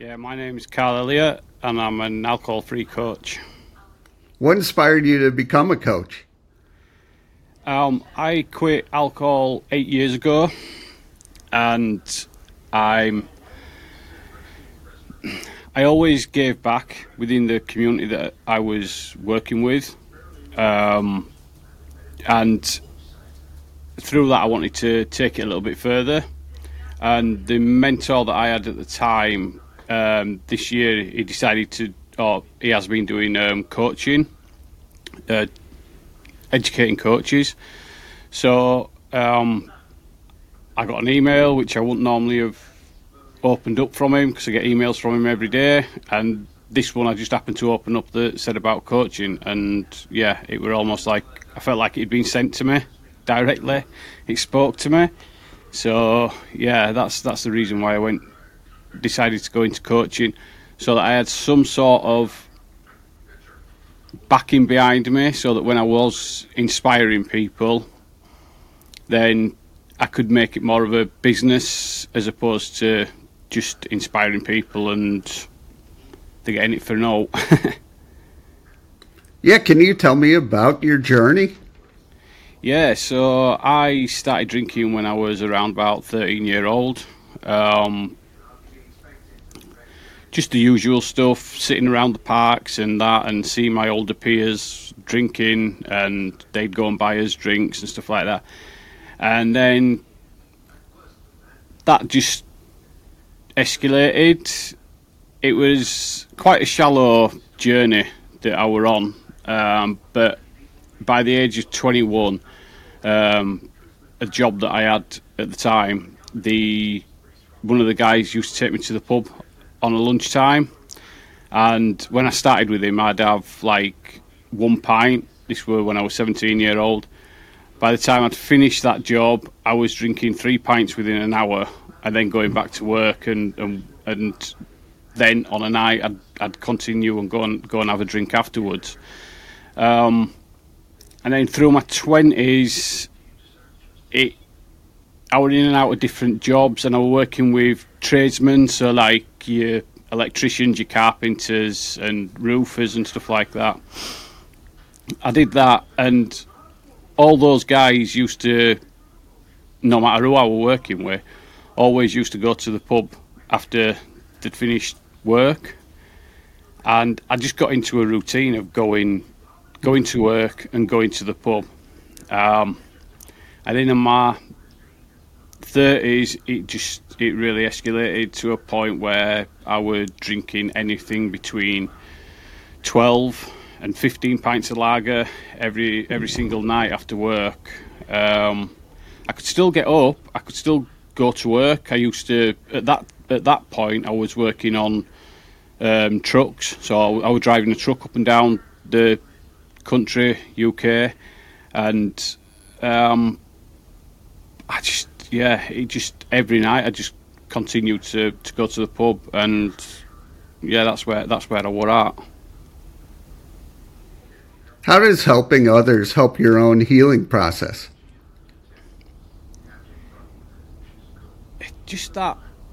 Yeah, my name is Carl Elliott, and I'm an alcohol-free coach. What inspired you to become a coach? I quit alcohol 8 years ago, and I'm I always gave back within the community that I was working with, and through that I wanted to take it a little bit further. And the mentor that I had at the time, this year, he decided to, or he has been doing coaching, educating coaches. So I got an email which I wouldn't normally have opened up from him, because I get emails from him every day, and this one I just happened to open up that said about coaching, and yeah, it were almost like I felt like it'd been sent to me directly. It spoke to me. So yeah, that's the reason why I decided to go into coaching, so that I had some sort of backing behind me, so that when I was inspiring people, then I could make it more of a business as opposed to just inspiring people and they're getting it for no. Yeah, can you tell me about your journey? Yeah, so I started drinking when I was around about 13-year-old. Just the usual stuff, sitting around the parks and that, and seeing my older peers drinking, and they'd go and buy us drinks and stuff like that. And then that just escalated. It was quite a shallow journey that I were on, but by the age of 21, a job that I had at the time, one of the guys used to take me to the pub on a lunchtime, and when I started with him, I'd have like 1 pint. This was when I was 17-year-old. By the time I'd finished that job, I was drinking 3 pints within an hour, and then going back to work, and then on a night I'd continue and go and have a drink afterwards. And then through my 20s, I was in and out of different jobs, and I was working with tradesmen, so like your electricians, your carpenters and roofers and stuff like that. I did that, and all those guys used to, no matter who I was working with, always used to go to the pub after they'd finished work. And I just got into a routine of going to work and going to the pub. And then in my 30s, it really escalated to a point where I was drinking anything between 12 and 15 pints of lager every single night after work. I could still get up, I could still go to work. I used to, at that point, I was working on trucks, so I was driving a truck up and down the country, UK, and every night I just continued to go to the pub, and yeah, that's where I was at. How does helping others help your own healing process? Just that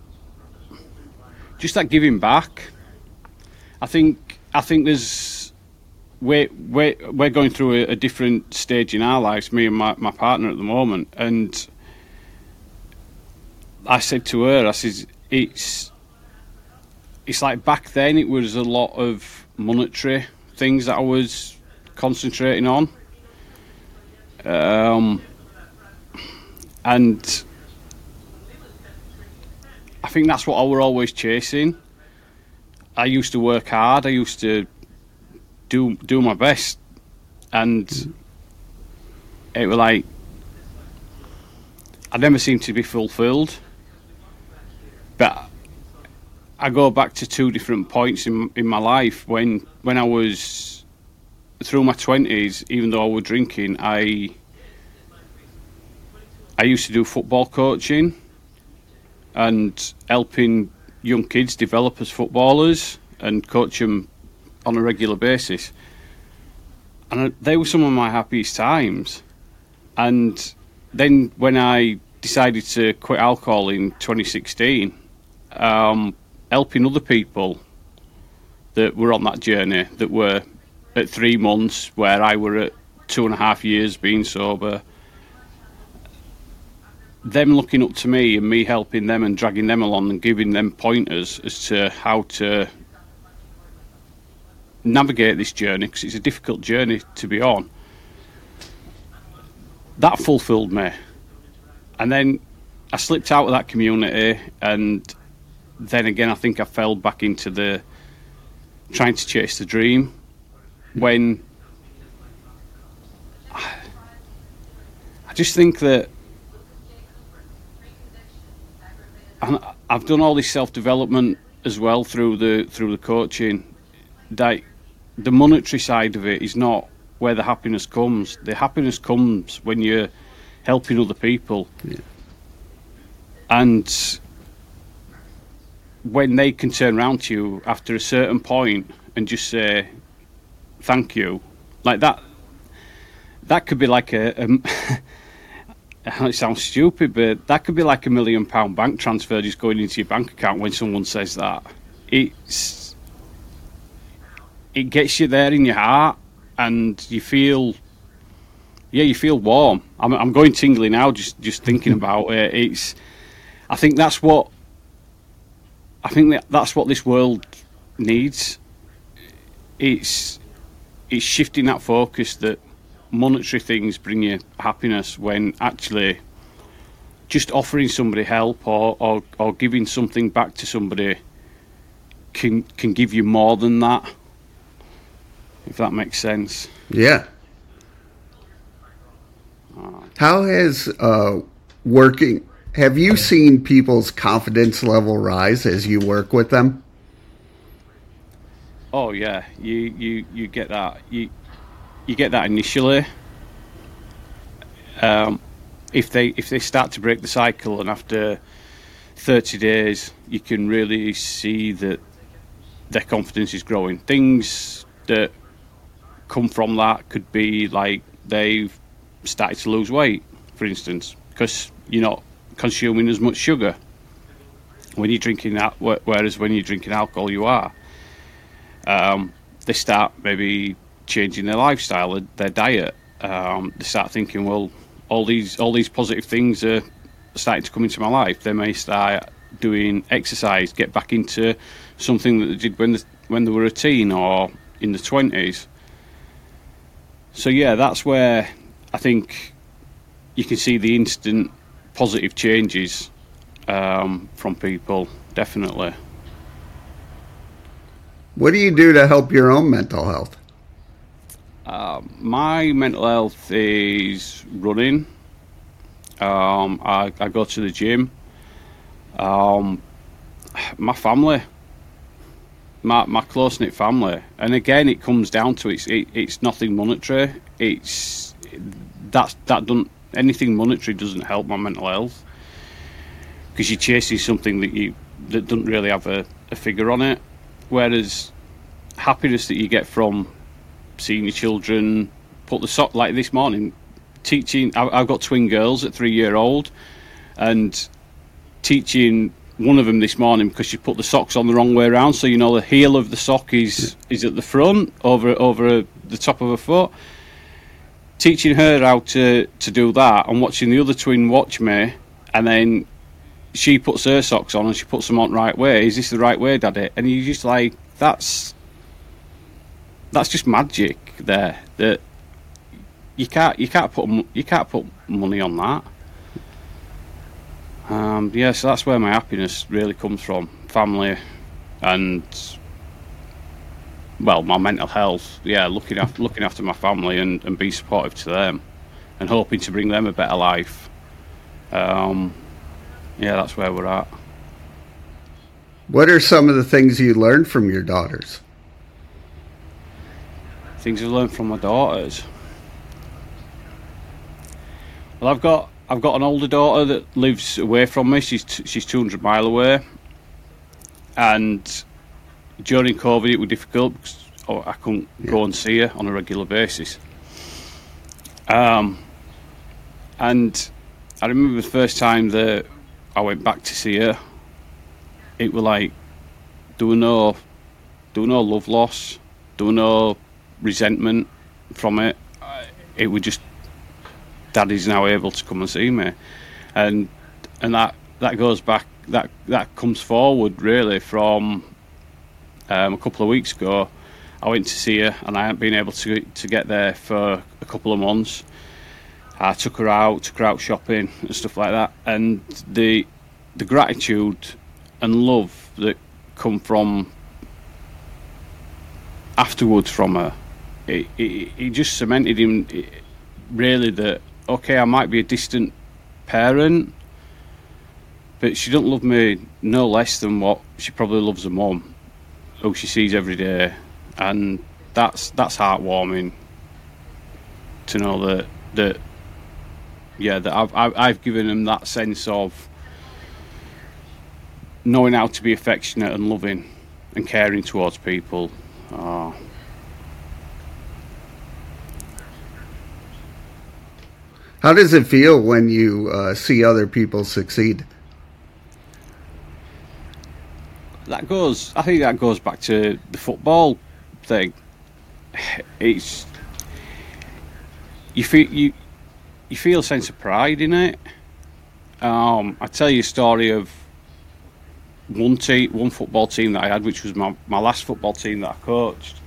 giving back. I think there's we're going through a different stage in our lives, me and my partner at the moment, and I said to her, I said, it's like back then it was a lot of monetary things that I was concentrating on, and I think that's what I were always chasing. I used to work hard, I used to do my best, and it was like I never seemed to be fulfilled. But I go back to 2 different points in my life. When I was through my 20s, even though I was drinking, I used to do football coaching and helping young kids develop as footballers and coach them on a regular basis. And they were some of my happiest times. And then when I decided to quit alcohol in 2016, helping other people that were on that journey, that were at 3 months, where I were at 2.5 years being sober. Them looking up to me and me helping them and dragging them along and giving them pointers as to how to navigate this journey, because it's a difficult journey to be on. That fulfilled me. And then I slipped out of that community, and then again I think I fell back into the trying to chase the dream, when I just think that I've done all this self-development as well through the coaching. That the monetary side of it is not where the happiness comes. The happiness comes when you're helping other people. Yeah. And when they can turn around to you after a certain point and just say thank you, like that could be like it sounds stupid, but that could be like £1 million bank transfer just going into your bank account when someone says that. It gets you there in your heart, and you feel warm. I'm going tingly now just thinking about it. I think that's what this world needs. It's shifting that focus that monetary things bring you happiness, when actually just offering somebody help or giving something back to somebody can give you more than that, if that makes sense. Yeah. How has working, have you seen people's confidence level rise as you work with them? Oh yeah, you get that. You get that initially. If they start to break the cycle, and after 30 days, you can really see that their confidence is growing. Things that come from that could be like they've started to lose weight, for instance, because you're not consuming as much sugar when you're drinking that, whereas when you're drinking alcohol you are. They start maybe changing their lifestyle, their diet. They start thinking, well, all these positive things are starting to come into my life. They may start doing exercise, get back into something that they did when they were a teen or in the 20s. So yeah, that's where I think you can see the instant positive changes from people, definitely. What do you do to help your own mental health? My mental health is running. I go to the gym. My family, my close knit family, and again, it comes down to it's nothing monetary. Anything monetary doesn't help my mental health, because you're chasing something that doesn't really have a figure on it. Whereas happiness that you get from seeing your children put the sock, like this morning, teaching. I've got twin girls at 3-year-old, and teaching one of them this morning because she put the socks on the wrong way around. So the heel of the sock is at the front over the top of her foot. Teaching her how to do that, and watching the other twin watch me, and then she puts her socks on and she puts them on the right way. Is this the right way, Daddy? And you're just like, that's just magic there. That you can't put money on that. So that's where my happiness really comes from. Family, and well, my mental health. Yeah, looking after my family and be supportive to them, and hoping to bring them a better life. That's where we're at. What are some of the things you learned from your daughters? Things I learned from my daughters. Well, I've got an older daughter that lives away from me. She's 200 miles away, and during COVID it was difficult because I couldn't go and see her on a regular basis. And I remember the first time that I went back to see her, it was like there were no love loss, there were no resentment from it. It was just Daddy's now able to come and see me, and that goes back, that comes forward really from a couple of weeks ago. I went to see her, and I hadn't been able to get there for a couple of months. I took her out shopping and stuff like that, and the gratitude and love that come from afterwards from her, it just cemented him really that, okay, I might be a distant parent, but she don't love me no less than what she probably loves her mum, who she sees every day, and that's heartwarming to know that I've given them that sense of knowing how to be affectionate and loving and caring towards people. How does it feel when you see other people succeed? I think that goes back to the football thing. It's you feel a sense of pride in it. I tell you a story of one football team that I had, which was my last football team that I coached.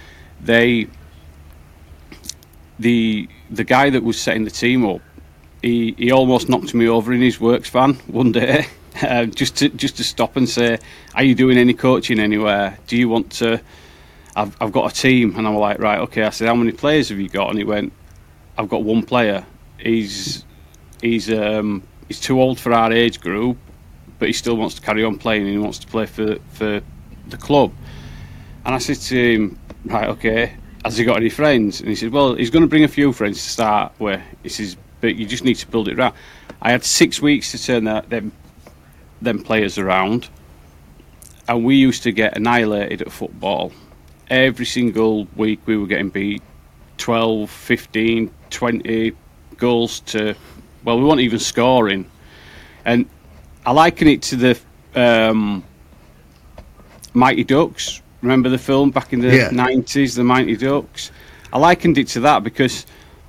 The guy that was setting the team up, he almost knocked me over in his works van one day, just to stop and say, "Are you doing any coaching anywhere? Do you want to? I've got a team." And I'm like, "Right, okay." I said, "How many players have you got?" And he went, "I've got one player. He's too old for our age group, but he still wants to carry on playing, and he wants to play for the club." And I said to him, "Right, okay, has he got any friends?" And he said, "Well, he's going to bring a few friends to start with." He says, "But you just need to build it around." I had 6 weeks to turn them players around, and we used to get annihilated at football. Every single week we were getting beat 12, 15, 20 goals to, well, we weren't even scoring. And I liken it to the Mighty Ducks. Remember the film back in the 90s, the Mighty Ducks? I likened it to that because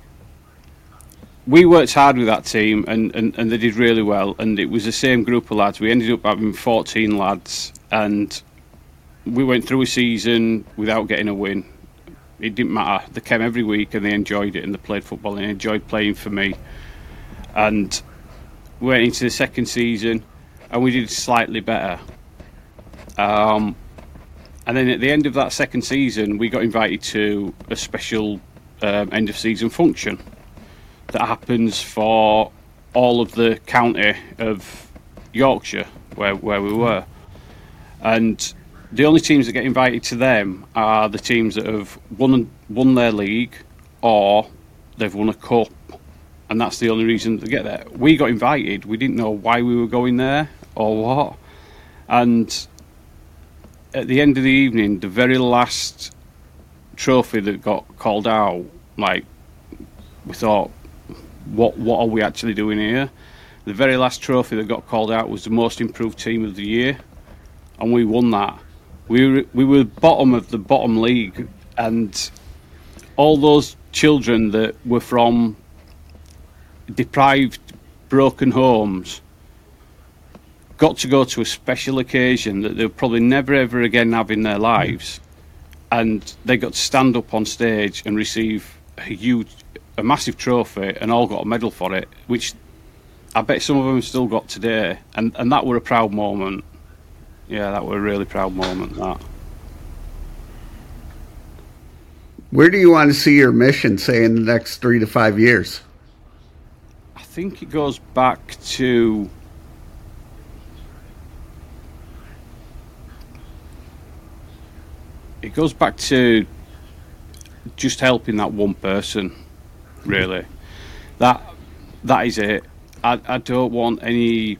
we worked hard with that team, and they did really well, and it was the same group of lads. We ended up having 14 lads, and we went through a season without getting a win. It didn't matter. They came every week and they enjoyed it, and they played football and they enjoyed playing for me. And we went into the second season and we did slightly better. And then at the end of that second season, we got invited to a special end of season function that happens for all of the county of Yorkshire where we were. And the only teams that get invited to them are the teams that have won their league, or they've won a cup, and that's the only reason they get there. We got invited. We didn't know why we were going there or what. And at the end of the evening, the very last trophy that got called out, like, we thought, what are we actually doing here? The very last trophy that got called out was the most improved team of the year, and we won that. We were bottom of the bottom league, and all those children that were from deprived, broken homes got to go to a special occasion that they'll probably never ever again have in their lives, and they got to stand up on stage and receive a massive trophy, and all got a medal for it, which I bet some of them still got today, and that were a proud moment. Yeah, that were a really proud moment, that. Where do you want to see your mission, say, in the next 3 to 5 years? I think it goes back to just helping that one person, really. That is it. I don't want any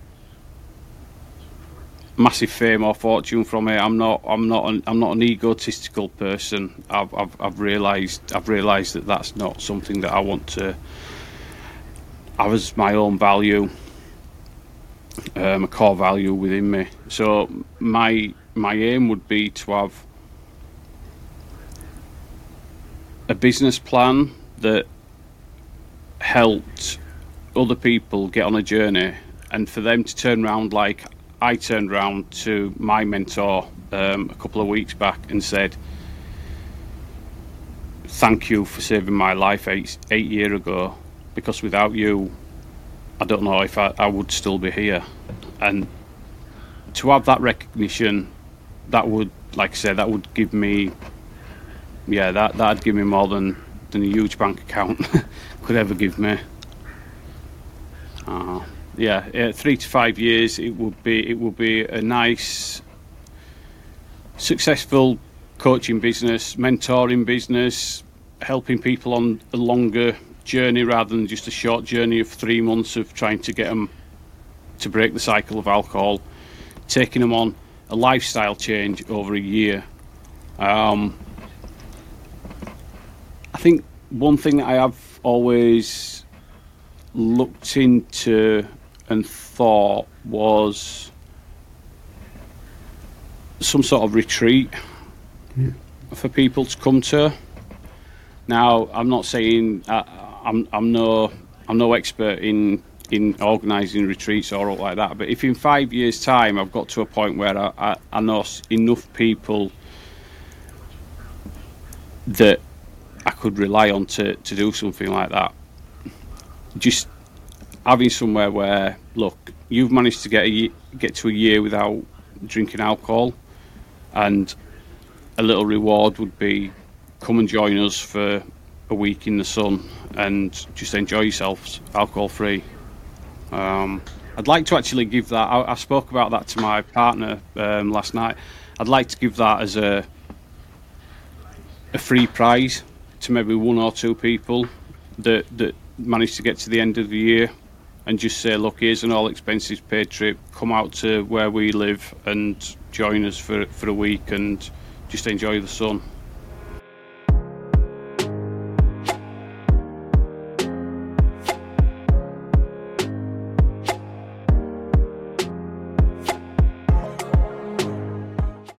massive fame or fortune from it. I'm not an egotistical person. I've realised that that's not something that I want to have as my own value, a core value within me. So my my aim would be to have a business plan that helped other people get on a journey, and for them to turn around like I turned around to my mentor a couple of weeks back and said, thank you for saving my life 8 years ago, because without you I don't know if I would still be here. And to have that recognition, that would, like I said, that would give me, that'd give me more than a huge bank account could ever give me. 3 to 5 years, it would be a nice, successful coaching business, mentoring business, helping people on a longer journey rather than just a short journey of 3 months of trying to get them to break the cycle of alcohol, taking them on a lifestyle change over a year. I think one thing that I have always looked into and thought was some sort of retreat for people to come to. Now, I'm not saying I'm no expert in organising retreats or all like that, but if in 5 years' time I've got to a point where I know enough people that I could rely on to do something like that, just having somewhere where, look, you've managed to get to a year without drinking alcohol, and a little reward would be come and join us for a week in the sun and just enjoy yourselves alcohol free. I'd like to actually give that, I spoke about that to my partner last night. I'd like to give that as a free prize to maybe 1 or 2 people that manage to get to the end of the year, and just say, look, here's an all expenses paid trip, come out to where we live and join us for a week and just enjoy the sun.